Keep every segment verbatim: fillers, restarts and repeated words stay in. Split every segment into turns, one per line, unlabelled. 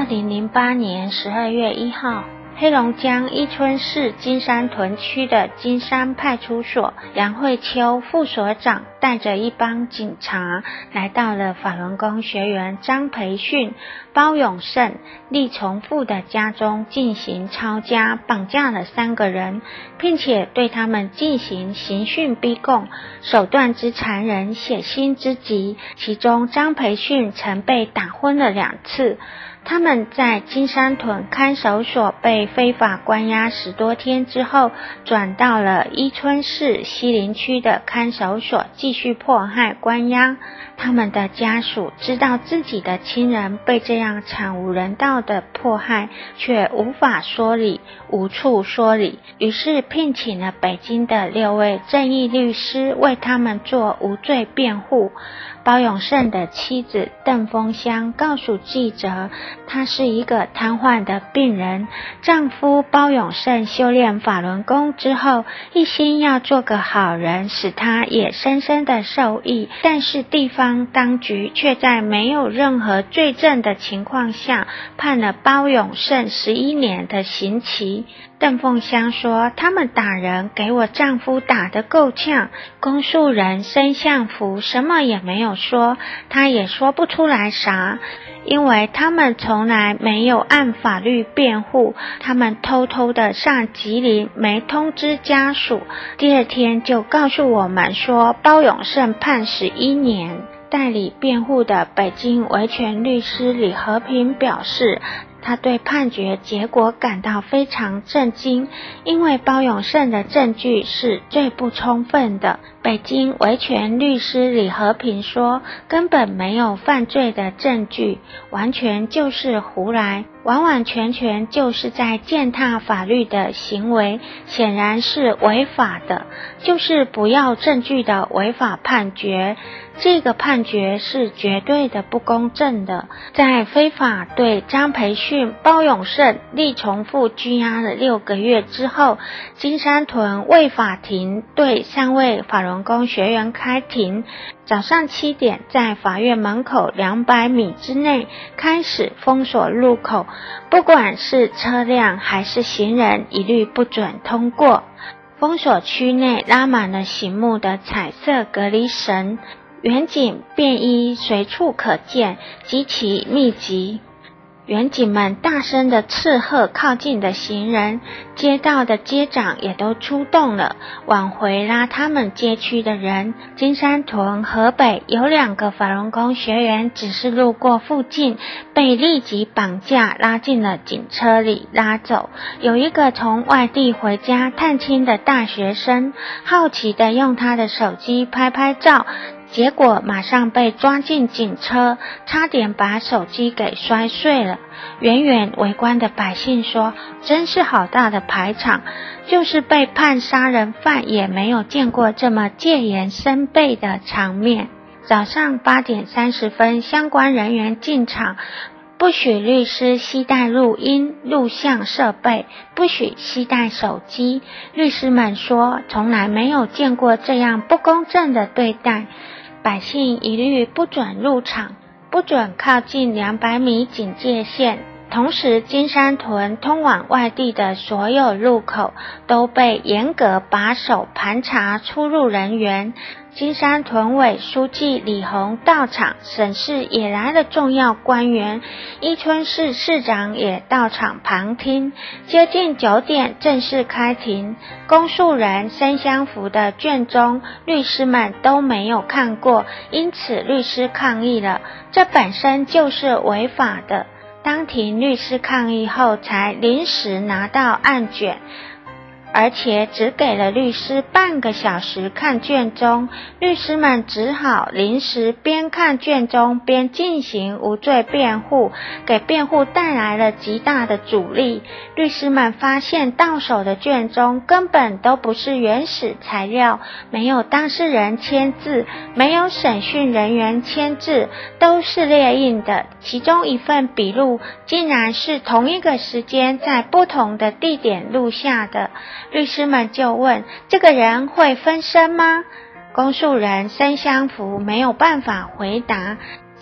二零零八年十二月一号，黑龙江伊春市金山屯区的金山派出所杨慧秋副所长带着一帮警察来到了法轮功学员张培训、包永胜、厉从富的家中进行抄家，绑架了三个人，并且对他们进行刑讯逼供，手段之残忍，血腥之极。其中张培训曾被打昏了两次。他们在金山屯看守所被非法关押十多天之后，转到了伊春市西林区的看守所继续迫害关押。他们的家属知道自己的亲人被这样惨无人道的迫害，却无法说理，无处说理，于是聘请了北京的六位正义律师为他们做无罪辩护。包永胜的妻子邓凤香告诉记者，她是一个瘫痪的病人，丈夫包永胜修炼法轮功之后，一心要做个好人，使她也深深的受益，但是地方当局却在没有任何罪证的情况下，判了包永胜十一年的刑期。邓凤香说，他们打人给我丈夫打得够呛，公诉人申相福什么也没有说，他也说不出来啥，因为他们从来没有按法律辩护，他们偷偷的上吉林，没通知家属，第二天就告诉我们说包永胜判十一年。代理辩护的北京维权律师李和平表示，他对判决结果感到非常震惊，因为包永胜的证据是最不充分的。北京维权律师李和平说，根本没有犯罪的证据，完全就是胡来，完完全全就是在践踏法律的行为，显然是违法的，就是不要证据的违法判决。这个判决是绝对的不公正的。在非法对张培训、包永胜、厉从富拘押了六个月之后，金山屯为法庭对三位法轮功学员开庭。早上七点，在法院门口两百米之内开始封锁路口，不管是车辆还是行人，一律不准通过。封锁区内拉满了醒目的彩色隔离绳，远景便衣随处可见，极其密集。远警们大声的斥喝靠近的行人，街道的街长也都出动了，往回拉他们街区的人。金山屯河北有两个法轮功学员只是路过附近，被立即绑架拉进了警车里拉走。有一个从外地回家探亲的大学生，好奇的用他的手机拍拍照，结果马上被抓进警车，差点把手机给摔碎了。远远围观的百姓说，真是好大的排场，就是被判杀人犯也没有见过这么戒严深备的场面。早上八点三十分，相关人员进场，不许律师携带录音录像设备，不许携带手机。律师们说，从来没有见过这样不公正的对待，百姓一律不准入场，不准靠近两百米警戒线。同时，金山屯通往外地的所有路口都被严格把守盘查出入人员。金山屯委书记李洪到场，省市也来了重要官员，伊春市市长也到场旁听。接近九点正式开庭，公诉人申相福的卷宗律师们都没有看过，因此律师抗议了，这本身就是违法的。当庭律师抗议后才临时拿到案卷，而且只给了律师半个小时看卷宗，律师们只好临时边看卷宗边进行无罪辩护，给辩护带来了极大的阻力。律师们发现到手的卷宗根本都不是原始材料，没有当事人签字，没有审讯人员签字，都是列印的，其中一份笔录竟然是同一个时间在不同的地点录下的。律师们就问，这个人会分身吗？公诉人申相福没有办法回答。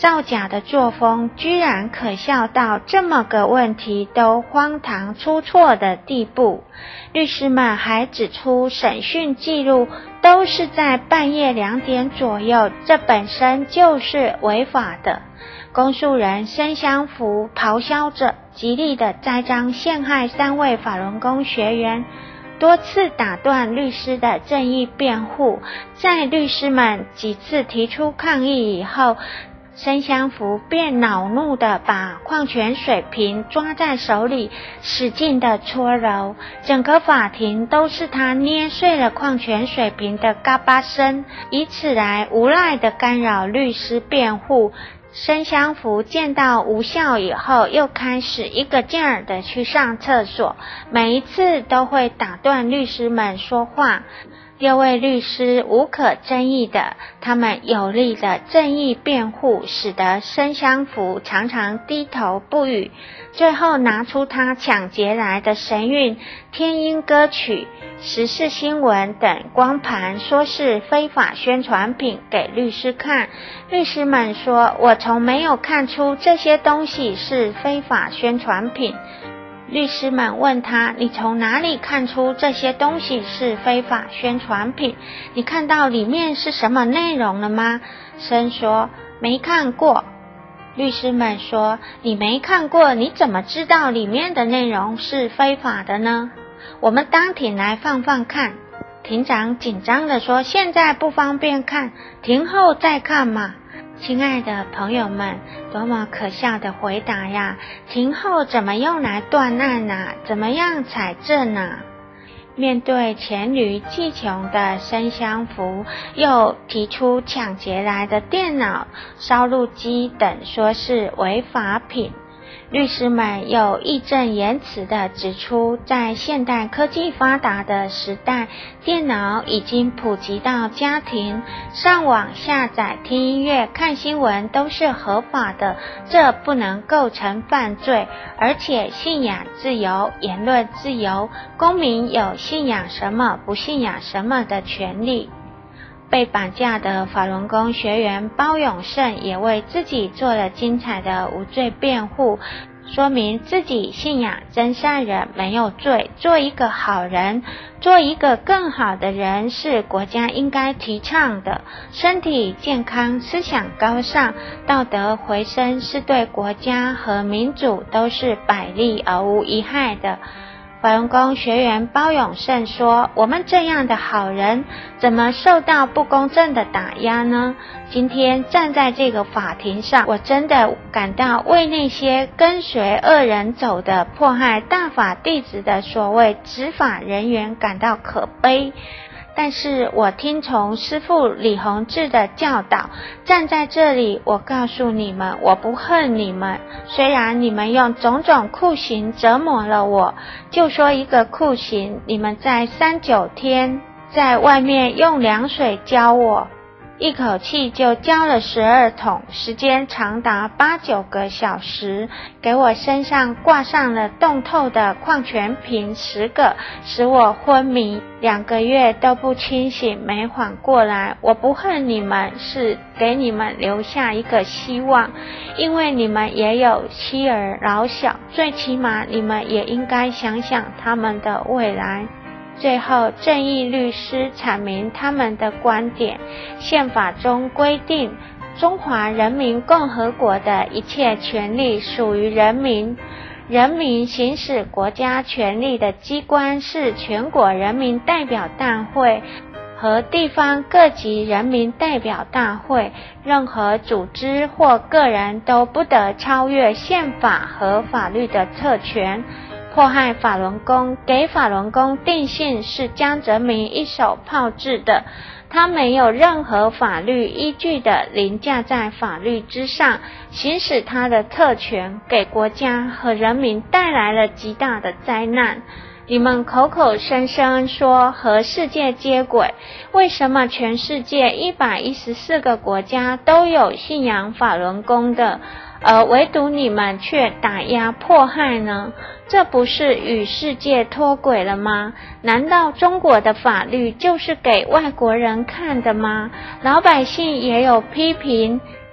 造假的作风居然可笑到这么个问题都荒唐出错的地步。律师们还指出，审讯记录都是在半夜两点左右，这本身就是违法的。公诉人申湘福咆哮着，极力的栽赃陷害三位法轮功学员，多次打断律师的正义辩护。在律师们几次提出抗议以后，申湘福便恼怒地把矿泉水瓶抓在手里，使劲地搓揉，整个法庭都是他捏碎了矿泉水瓶的嘎巴声，以此来无赖地干扰律师辩护。申湘福见到无效以后，又开始一个劲儿地去上厕所，每一次都会打断律师们说话。六位律师无可争议的，他们有力的正义辩护，使得申湘福常常低头不语。最后拿出他抢劫来的神韵天音歌曲、时事新闻等光盘，说是非法宣传品给律师看。律师们说，我从没有看出这些东西是非法宣传品。律师们问他，你从哪里看出这些东西是非法宣传品？你看到里面是什么内容了吗？申说，没看过。律师们说，你没看过，你怎么知道里面的内容是非法的呢？我们当庭来放放看。庭长紧张地说，现在不方便看，庭后再看嘛。亲爱的朋友们，多么可笑的回答呀！庭后怎么用来断案啊？怎么样采证啊？面对黔驴技穷的申湘福，又提出抢劫来的电脑、烧录机等说是违法品。律师们又义正言辞地指出，在现代科技发达的时代，电脑已经普及到家庭，上网下载、听音乐、看新闻都是合法的，这不能构成犯罪。而且信仰自由、言论自由，公民有信仰什么不信仰什么的权利。被绑架的法轮功学员包永胜也为自己做了精彩的无罪辩护，说明自己信仰真善人没有罪，做一个好人，做一个更好的人是国家应该提倡的。身体健康、思想高尚、道德回升是对国家和民主都是百利而无一害的。法轮功学员包永胜说，我们这样的好人怎么受到不公正的打压呢？今天站在这个法庭上，我真的感到为那些跟随恶人走的迫害大法弟子的所谓执法人员感到可悲。但是我听从师父李洪志的教导，站在这里，我告诉你们，我不恨你们。虽然你们用种种酷刑折磨了我，就说一个酷刑，你们在三九天在外面用凉水浇我，一口气就浇了十二桶，时间长达八九个小时，给我身上挂上了冻透的矿泉瓶十个，使我昏迷，两个月都不清醒，没缓过来。我不恨你们，是给你们留下一个希望，因为你们也有妻儿老小，最起码你们也应该想想他们的未来。最后，正义律师阐明他们的观点。宪法中规定，中华人民共和国的一切权利属于人民，人民行使国家权力的机关是全国人民代表大会和地方各级人民代表大会，任何组织或个人都不得超越宪法和法律的特权。迫害法轮功，给法轮功定性是江泽民一手炮制的，他没有任何法律依据的凌驾在法律之上，行使他的特权，给国家和人民带来了极大的灾难。你们口口声声说和世界接轨，为什么全世界一百一十四个国家都有信仰法轮功的，而唯独你们却打压迫害呢？这不是与世界脱轨了吗？难道中国的法律就是给外国人看的吗？老百姓也有批评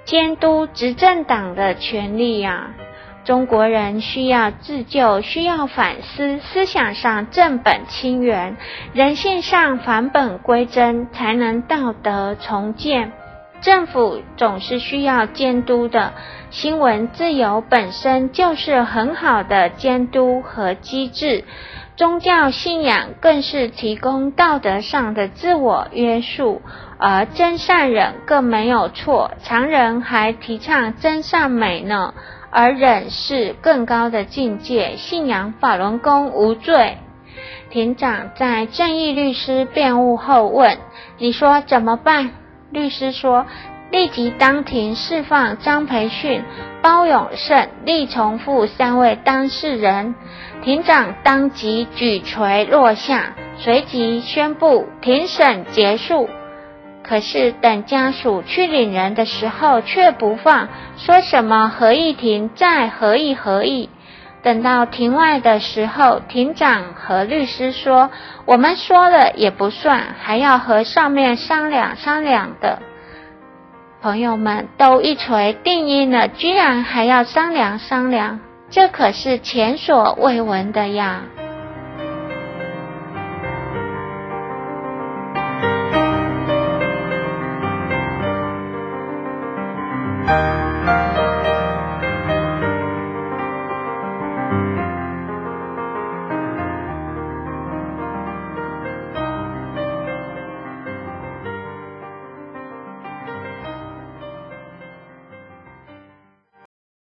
监督执政党的权力啊。中国人需要自救，需要反思，思想上正本清源，人性上返本归真，才能道德重建。政府总是需要监督的，新闻自由本身就是很好的监督和机制，宗教信仰更是提供道德上的自我约束，而真善忍更没有错，常人还提倡真善美呢，而忍是更高的境界，信仰法轮功无罪。庭长在正义律师辩护后问，你说怎么办？律师说，立即当庭释放张培训、包永胜、厉重复三位当事人。庭长当即举锤落下，随即宣布庭审结束。可是等家属去领人的时候却不放，说什么合议庭再合议合议。等到庭外的时候，庭长和律师说，我们说了也不算，还要和上面商量商量的。朋友们都一锤定音了，居然还要商量商量，这可是前所未闻的呀。